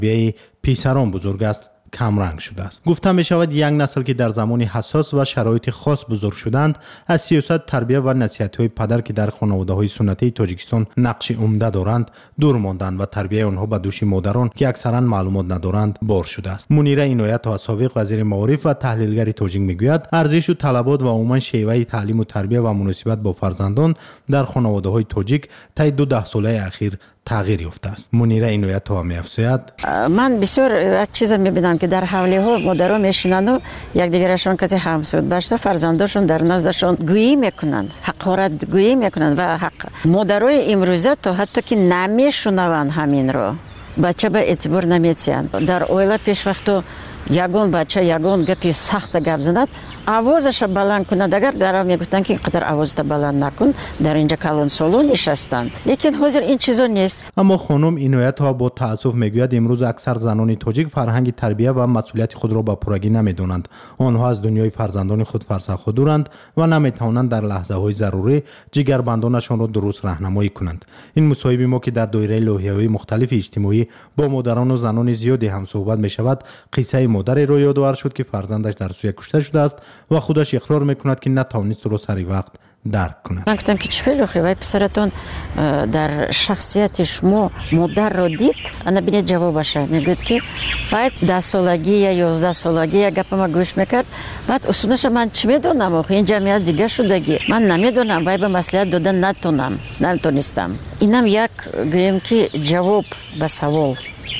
بیای پیسران بزرگ است کمرنگ شده است. گفته می شود یک نسل که در زمانی حساس و شرایط خاص بزرگ شدند از سیاست، تربیت و نصیحت های پدر که در خانواده های سنتی تاجیکستان نقش عمده دارند دور ماندند و تربیت آنها به دوش مادران که اکثرا معلومات ندارند بار شده است. منیره اینایت سابق وزیر معارف و تحلیلگر تاجیک میگوید ارزش و طلبات و عموما شیوه تعلیم و تربیت و مناسبت با فرزندان در خانواده های تاجیک طی 2 ساله اخیر تغییر یافته است. منیره اینایت ها می‌افزاید من بسیار یک چیز می‌بینم که در حوله ها مادرها میشینند و یکدیگرشان کتی همسود باشته فرزنداشون در نزدشان گویی میکنند، حقارت گویی میکنند و حق مادرای امروزه تو حتی که نمیشنوند همین رو بچه به اعتبار نمیتیند. در اویلا پیش وقتو یگان بچه یگان گپی سخت گپ زند آوازش بلند کند، اگر در میگفتن که اینقدر آوازت بلند نکن در اینجا کلان سالو نشستند، لیکن حاضر این چیزا نیست. اما خانم اینایت ها با تأسف میگوید امروز اکثر زنان تاجیک فرهنگ تربیت و مسئولیت خود را با پرگی نمیدونند. آنها از دنیای فرزندان خود فرسخ دورند و نمیتوانند در لحظه های ضروری جگربندانشان را درست راهنمایی کنند. این مصاحبه ما که در دایره لوحه‌های مختلف اجتماعی با مادران و زنان زیادی هم صحبت می شود، قصه مادری را یادآور شد که فرزندش در سوی کشته شده است و خودش اقرار میکند که نتوانست رو سری وقت درک کند. من گفتم که چخیلی خوبه پسرتون در شخصیت شما مادر رو دید، انا بینید جوابش میگوید که باید 10 سالگی یا 11 سالگی یا گپ ما گوش میکرد. بعد اصولش من چی میدونم آخه این جمعیت دیگه شدگی من نمیدونم باید به مسئولیت دادن نتونستم. اینم یک گویم که جواب به سوال.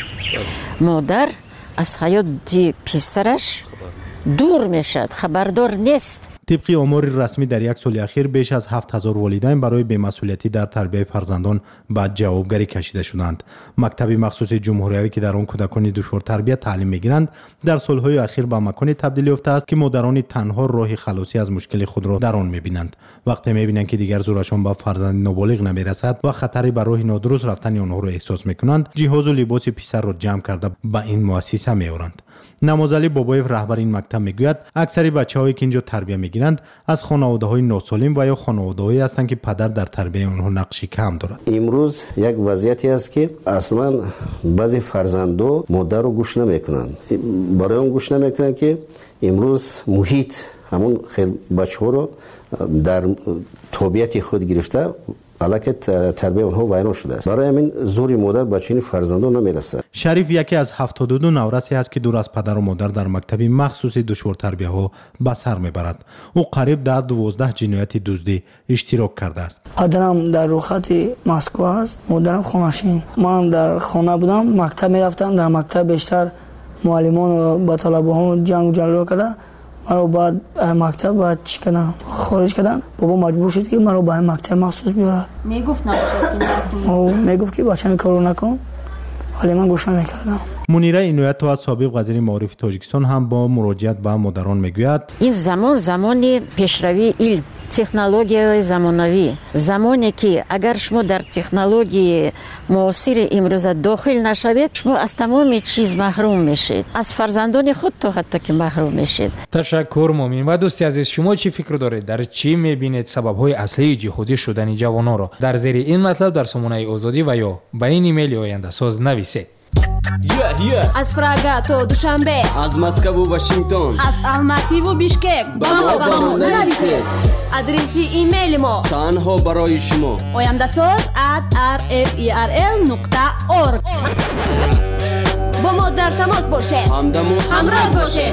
مادر از حیات پسرش دور میشد، خبردار نیست. طبق آمار رسمی در 1 سال اخیر بیش از 7000 والدین برای بی‌مسئولیتی در تربیت فرزندان به جوابگری کشیده شدند. مکتب مخصوص جمهوریوی که در آن کودکان دشوار تربیت تعلیم میگیرند در سالهای اخیر به مکانی تبدیل یافته است که مادران تنها راه خلاصی از مشکل خود را در آن میبینند. وقتی میبینند که دیگر زورشان به فرزند نابالغ نمیرسد و خطری بر راه نادرست رفتن آنها را احساس میکنند، جهاز و لباس پسر را جمع کرده به این مؤسسه میآورند. نمازعلی بابایف رهبر این مکتب میگوید اکثر بچه‌هایی که اینجا تربیت میگیرند از خانواده‌های ناسالم و یا خانواده‌هایی هستند که پدر در تربیت آنها نقشی کم دارد. امروز یک وضعیتی است که اصلا بعضی فرزندان مادر رو گوش نمیکنند. برای اون گوش نمیکنند که امروز محیط همون خیلی بچه‌ها رو در طبیعت خود گرفته علاقه تربیت اونها ویران شده است. برای همین زوری مادر بچین فرزندان نمیرسه. شریف یکی از 72 نورسی است که دور از پدر و مادر در مکتبی مخصوص دشوار تربیت ها به سر میبرد. او قریب در 12 جنایت دزدی اشتراک کرده است. پدرم در روخت مسکو است، مادرم خونشین. من در خانه بودم، مکتب میرفتم. در مکتب بیشتر معلمان و با طلبه ها جنگ و جلو کرده. مرا بعد مکتب باید چی کنم خارج کردن. بابا مجبور شد که مرا به مکتب مخصوص بیاره. میگفت که بچه‌م کارو نکن، ولی من گوش نمیکردم. منیره اینایت ها سابق وزیر معارف تاجیکستان هم با مراجعت به مادران میگوید این زمانی پیشروی علم، تکنولوژی زمانوی، زمانی که اگر شما در تکنولوژی معاصر امروز داخل نشوید شما از تمام چیز محروم میشید، از فرزندان خود تا حتی که محروم میشید. تشکر مومین. و دوستی عزیز، شما چی فکر دارید؟ در چی میبینید سبب‌های اصلی جهودی شدن جوانان را؟ در زیر این مطلب در سامانه آزادی و یا به این ایمیل آینده ساز نویسید. از پراگا تا دوشنبه، از مسکو و واشنگتن، از الماتی و بیشکک با ما نویسید. ادرسی ایمیل ما تنها برای شما oyandasaz@rferl.org. با ما در تماس باشید، همراه باشید.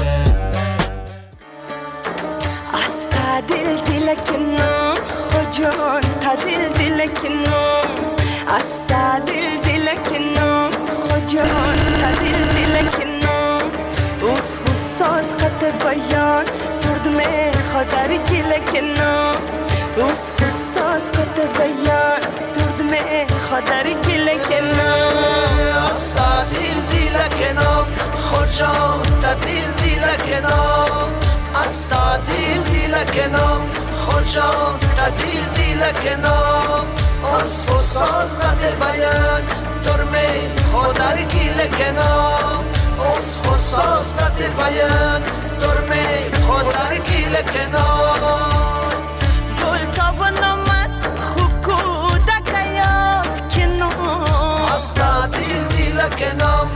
استا دل کنم خجان تا دل کنم، استا دل کنم خجان تا دل کنم. اوس حساس خط بیان درد میں خاطر گل کنم، اوس حساس خط بیان درد میں خاطر گل کنم. استا دل کنم خجان تا دل کنم، استا دل کنم خجان تا دل کنم. اوس حساس خط بیان درد میں خاطر گل کنم، اوس حساس خط بیان درد میں خاطر گل کنم. گل تابنامت خوکو دکیات کنم، استا دل کنم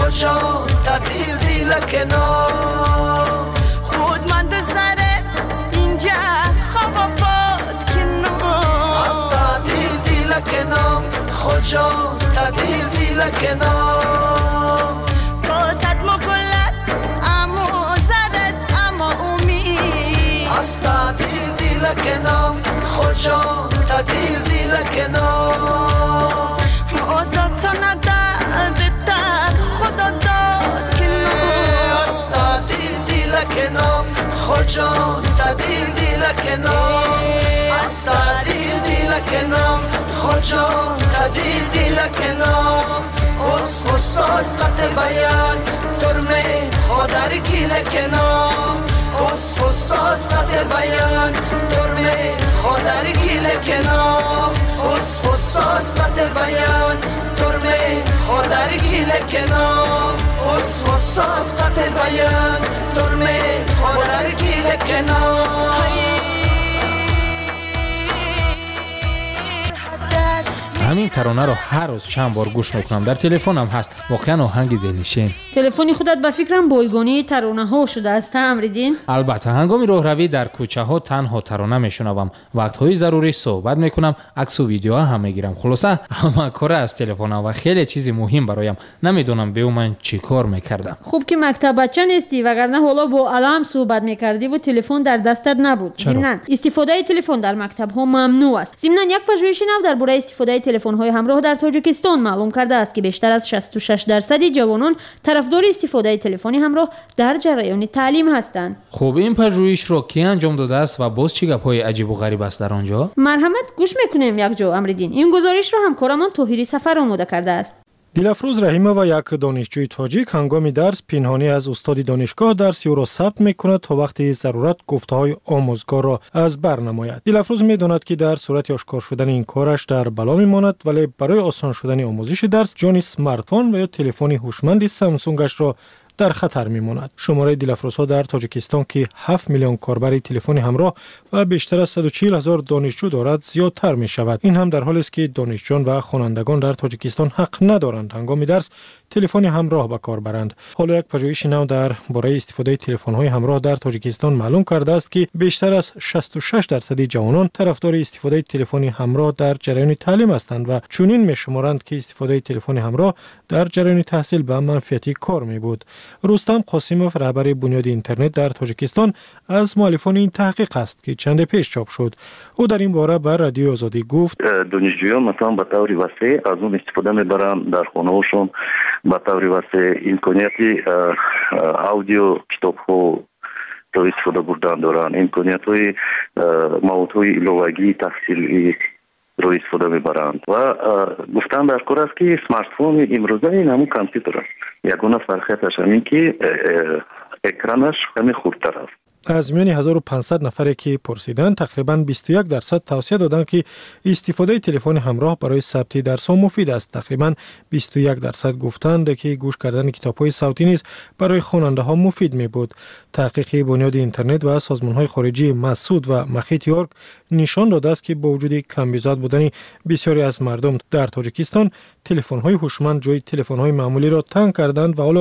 خجان تدیل دیل کنام خودمند زرس اینجا خواب باد کنام از تدیل دیل کنام خجان تدیل دیل کنام بادت مگلت اما زرس اما امید از تدیل دیل کنام خجان تدیل دیل کنام مادت نداد در خدا داد کنام از تدیل دیل کنام خجان تدیل دیل کنام از تدیل دیل کنام خجان تدیل دیل کنام از خصاص قطع بیان ترمه خودر گیل کنام از خصاص قطع بیان ترمه خودر گیل کنام از خصاص قطع بیان ترمه خودر گیل کنام از خصاص قطع بیان ترمه خودر گیل کنام همین ترانه رو هر روز چند بار گوش میکنم. در تلفنم هست. واقعا آهنگ دلنشین. تلفنی خودت به فکرم بایگانی ترانه ها شده است امریدین؟ البته هنگام راهروی در کوچه ها تنها ترانه میشنوم. وقت های ضروری صحبت میکنم، عکس و ویدیو هم میگیرم. خلاصه همه کار از تلفن و خیلی چیزی مهم برایم. نمیدونم به من چی کار میکردم. خوب که مکتب بچه نیستی وگرنه حالا با علم صحبت میکردی و تلفن در دستت نبود. ضمناً استفاده تلفن در مکتب ها ممنوع است. ضمناً یک پژوهش نو درباره استفاده تلفن‌های همراه در تاجیکستان معلوم کرده است که بیشتر از 66% جوانان طرفدار استفاده تلفن همراه در جریان تعلیم هستند. خب این پژوهش رو کی انجام داده است و باز چه گپ‌های عجیب و غریب است در آنجا؟ مرحمت گوش میکنیم یک جا امریدین. این گزارش را همکارمان طاهری سفر آماده کرده است. دلافروز رحیمова یک دانشجوی تاجیک هنگام درس پنهانی از استاد دانشگاه درسی او را ثبت میکند تا وقتی ضرورت گفته‌های آموزگار را از بر نماید. دلافروز میداند که در صورت آشکار شدن این کارش در بلا میماند، ولی برای آسان شدن آموزش درس جان اسمارتفون و یا تلفن هوشمند سامسونگش را در خطر میماند. شماره دلافروزها در تاجیکستان که 7 میلیون کاربر تلفن همراه و بیشتر از 140,000 دانشجو دارد زیادتر می شود. این هم در حالی است که دانشجویان و خوانندگان در تاجیکستان حق ندارند هنگام درس تلفن همراه به کار برند. حالا یک پژوهش نو در باره استفاده تلفن‌های همراه در تاجیکستان معلوم کرده است که بیشتر از 66% جوانان طرفدار استفاده تلفن همراه در جریان تعلیم هستند و چنین می‌شمارند که استفاده تلفن همراه در جریان تحصیل به منفعتی کار می‌بود. رستم قاسموف رهبر بنیاد اینترنت در تاجیکستان از مؤلفان این تحقیق است که چند پیش چاپ شد. او در این باره بر رادیو آزادی گفت دانشجویان مثلا به طور وسیع از اون استفاده می‌برند در خانه‌هاشون به طور وسیع امکانیتی آدیو کتاب‌ها رو استفاده بردن دارند، امکانیت‌های موادهای ایلوگی تحصیلی رو استفاده می‌برند و گفتن در کار است که اسمارتفون امروزه این همون کامپیوتر است. یگانه فرقیتش همین که اکرانش خیلی خوبتر است. از میان 1500 نفری که پرسیدند تقریباً 21% توصیه دادند که استفاده تلفن همراه برای ثبت درس‌ها مفید است. تقریباً 21% گفتند که گوش کردن کتاب‌های صوتی نیز برای خواننده‌ها مفید می‌بود. تحقیق بنیاد اینترنت و سازمان‌های خارجی مسعود و مخیط یورک نشان داده است که با وجود کمبود بودن بسیاری از مردم در تاجیکستان تلفن‌های هوشمند جای تلفن‌های معمولی را تنگ کردند و حالا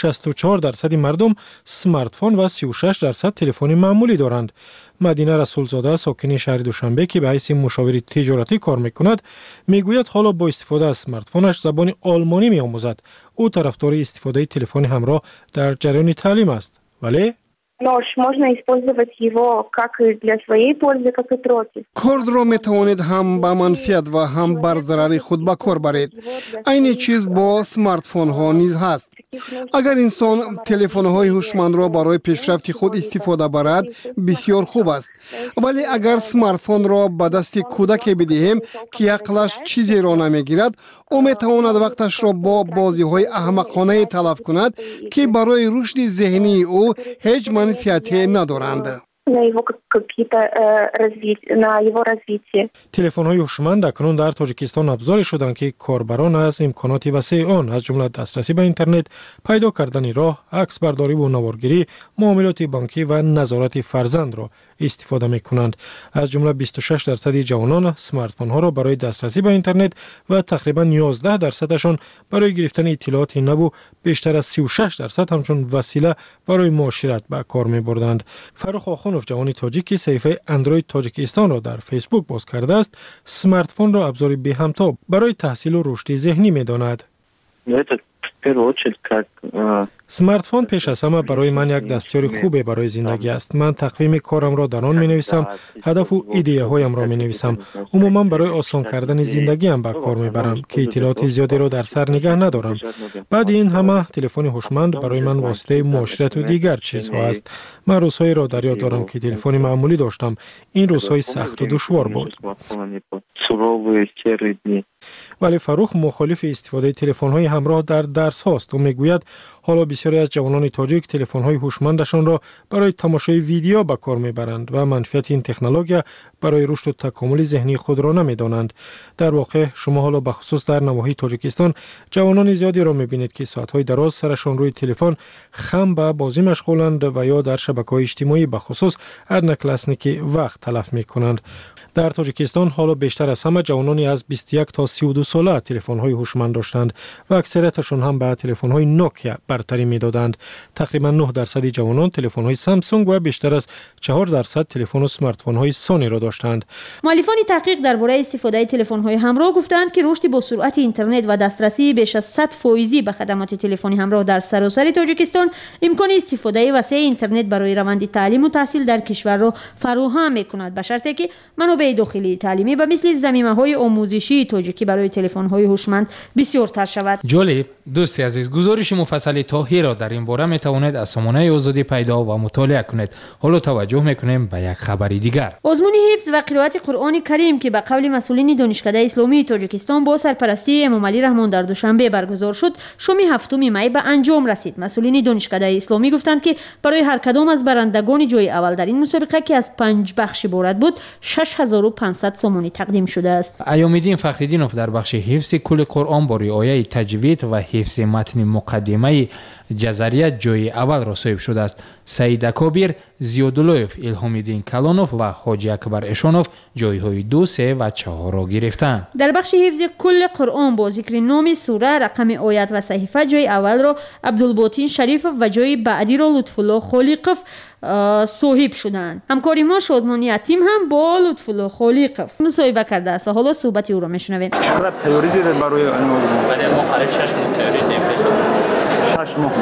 64% مردم اسمارتفون و 36% تلفن معمولی دارند. مدینه رسولزاده ساکن شهر دوشنبه که به حیث مشاور تجارتی کار میکند میگوید حالا با استفاده از اسمارتفونش زبان آلمانی میآموزد. او طرفدار استفاده تلفن همراه در جریان تعلیم است. ولی Нож можно использовать его как и для своей пользы, как и против. کرد را می توانید هم به منفعت و هم بر ضرر خود به کار برید. این چیز با اسمارت فون ها نیز هست. اگر انسان تلفن های هوشمند را برای پیشرفت خود استفاده برد بسیار خوب است. ولی اگر اسمارت فون را به دست کودک بدهیم که عقلش چیزی را نمیگیرد، او می تواند وقتش را با بازی های احمقانه تلف کند که برای رشد ذهنی او هیچ منفعتی ندارند. на его какие-то на его развитие. телефонҳои ҳушманд акнун дар тоҷикистон абзоре шуданд ки корбарон аз имконоти васеъ он аз ҷумла дастрасӣ ба интернет, пайдо кардани роҳ, аксбардориву наворгирӣ, муомилоти банкӣ ва назорати фарзандро истифода мекунанд. аз ҷумла 26% ҷавонон смартфонҳоро барои дастрасӣ ба интернет ва тақрибан 11%-ашон барои гирифтани иттилооти наву, бештар аз 36% ҳамчун васила барои муошират ба кор мебурданд. фарух охунов, ҷавони тоҷик ки саҳифаи Android Тоҷикистонро дар Facebook боз кардааст, смартфонро абзори беҳамто барои таҳсилу рушди зеҳнӣ медонад. смартфон пеш аз ҳама барои ман як дастёри хубе барои зиндагӣ аст. ман тақвими корамро дар он менависам, ҳадафу идеяҳоямро менависам. умуман барои осон кардани зиндагиам ба кор мебарам ки иттилооти зиёдеро дар сар нигаҳ надорам. баъди ин ҳама телефони ҳушманд барои ман воситаи муоширату дигар чизҳо аст. ман рӯзҳоеро дар ёд дорам ки телефони маъмулӣ доштам. ин рӯзҳои сахту душвор буд. вале Фарух мухолифи истифодаи телефонҳои ҳамроҳ дар дарсҳост. ӯ мегӯяд ҳоло бисёре аз ҷавонони тоҷик телефонҳои ҳушмандашонро барои тамошои видео ба кор мебаранд ва манфиати ин технология барои рушду такомули зеҳнии худро намедонанд. дар воқеъ шумо ҳоло бахусус дар навоҳии Тоҷикистон ҷавонони зиёдеро мебинед ки соатҳои дароз сарашон рӯи телефон хам ба бозӣ машғуланд ва ё дар шабакаҳои иҷтимоӣ бахусус одноклассники вақт талаф мекунанд. дар Тоҷикистон ҳоло бештар аз ҳама ҷавонони аз 21 то 32 сола телефонҳои ҳушманд доштанд ва аксарияташон ҳам ба телефонҳои Nokia бартарӣ медоданд. тақрибан 9% ҷавонон телефонҳои Samsung ва бештар аз 4% телефону смартфонҳои Sonyро доштанд. муаллифони таҳқиқ дар бораи истифодаи телефонҳои ҳамроҳ гуфтанд ки рушди бо суръати интернет ва дастрасии беш аз 100% ба хадамоти телефони ҳамроҳ дар саросари Тоҷикистон имкони истифодаи васеъи интернет барои раванди таълиму таҳсил дар кишварро фароҳам мекунад, ба шарте ки манобаи дохилии таълимӣ ба мисли заминаҳои омӯзишии тоҷикӣ барои телефонҳои ҳушманд бисёртар шавад. ҷолиб, дӯсти азиз, гузориши муфассали Тоҳирро дар ин бора метавонед аз сомонаи озодӣ пайдо ва мутолиа кунед. ҳоло таваҷҷӯҳ мекунем ба як хабари дигар. озмуни ҳифз ва қироати Қуръони Карим ки ба қавли масъулини Донишкадаи Исломии Тоҷикистон бо сарпарастии Эмомалӣ Раҳмон дар душанбе баргузор шуд, шоми 7 май ба анҷом расид. масъулини Донишкадаи Исломӣ гуфтанд ки барои ҳар кадом аз барандагони ҷои аввал дар ин мусобиқа ки аз 5 бахш иборат буд 6500 сомонӣ тақдим шудааст. Айомиддин Фахриддинов дар бахши ҳифзи кулли Қуръон бо риояи таҷвид ва ҳифзи матни муқаддимаи ҷазарият ҷои аввалро соҳиб шудааст. Саид Акобир, Зиёдуллоев, Илҳомиддин Калонов ва Ҳоҷи Акбар Эшонов ҷойҳои 2, 3 ва 4-ро гирифтанд. дар бахши ҳифзи кулли Қуръон бо зикри номи сура, рақами оят ва саҳифа ҷои аввалро Абдулботин Шарифов ва ҷои баъдиро Лутфулло Холиқов соҳиб шуданд. ҳамкори мо Шодмони Атим ҳам бо Лутфулло Холиқов мусоҳиба кардааст ва ҳоло суҳбати ӯро мешунавем. чақдар тайёрӣ дидед барои бале мо қариб 6 моҳ тайёрӣ дидем пеш аз 6 моҳ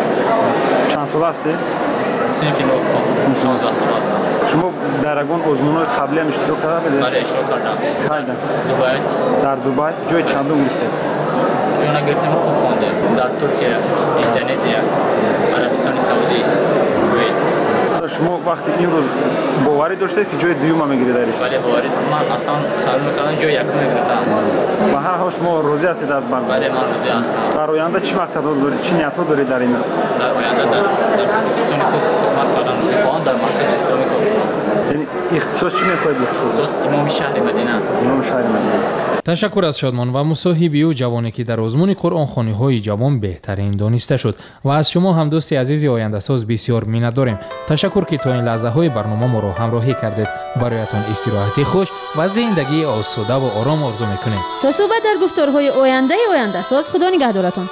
чанд сола ҳастед? синфи 16 сола ҳастам. шумо дар ягон озмунҳои қаблӣ ҳам иштирок карда будед? бале иштирок кардам. кайда? Дубай. дар Дубай ҷои чандум гирифтед? ҷой нагирифтем, хуб хондем. дар Туркия, Индонезия, Арабистони Саудӣ, Кувейт. шумо вақти ин рӯз боварӣ доштед ки ҷои дуюма мегиред дар иштирок? бале боварӣ, ман аслан сабр мекардам ҷои якум мегирифтам. ба ҳар ҳол шумо розӣ ҳастед аз банд? бале ман розӣ ҳастам. дар оянда чӣ мақсадҳо доред, чӣ ниятҳо доред дар ин? дар оянда дар Тоҷикистони худ хизмат кардан мехоҳам, дар маркази исломӣ кор мекунам. яъне ихтисос чӣ мехоҳед? ихтисос имоми шаҳри Мадина. имоми шаҳри Мадина. ташаккур аз Шодмон ва мусоҳиби ӯ, ҷавоне ки дар озмуни Қуръонхониҳои ҷавон беҳтарин дониста шуд. ва аз шумо ҳам дӯсти азизи ояндасоз бисёр миннат дорем. ташаккур ки то ин лаҳзаҳои барнома моро ҳамроҳӣ кардед. бароятон истироҳати хуш ва зиндагии осудаву ором орзу мекунем. то суҳбат дар гуфторҳои ояндаи ояндасоз. худо нигаҳдоратон.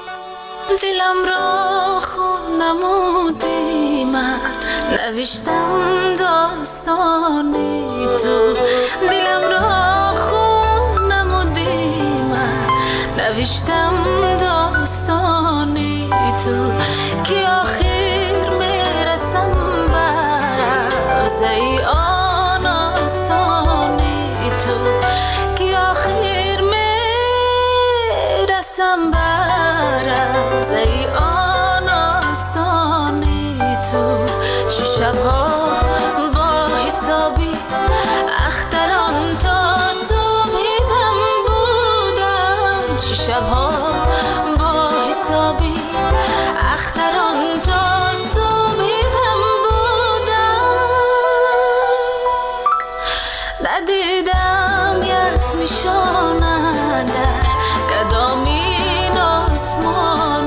دلم را خون نمودی من نوشتم داستانی تو دلم را خون نمودی من نوشتم داستانی تو که آخر میرسم برای آن آستانی تو که آخر میرسم زی آن آستانی تو چه شبها با حسابی اختران تا صبحی هم بودم چه شبها با حسابی اختران تا صبحی هم بودم نشانه در کدامین آسمان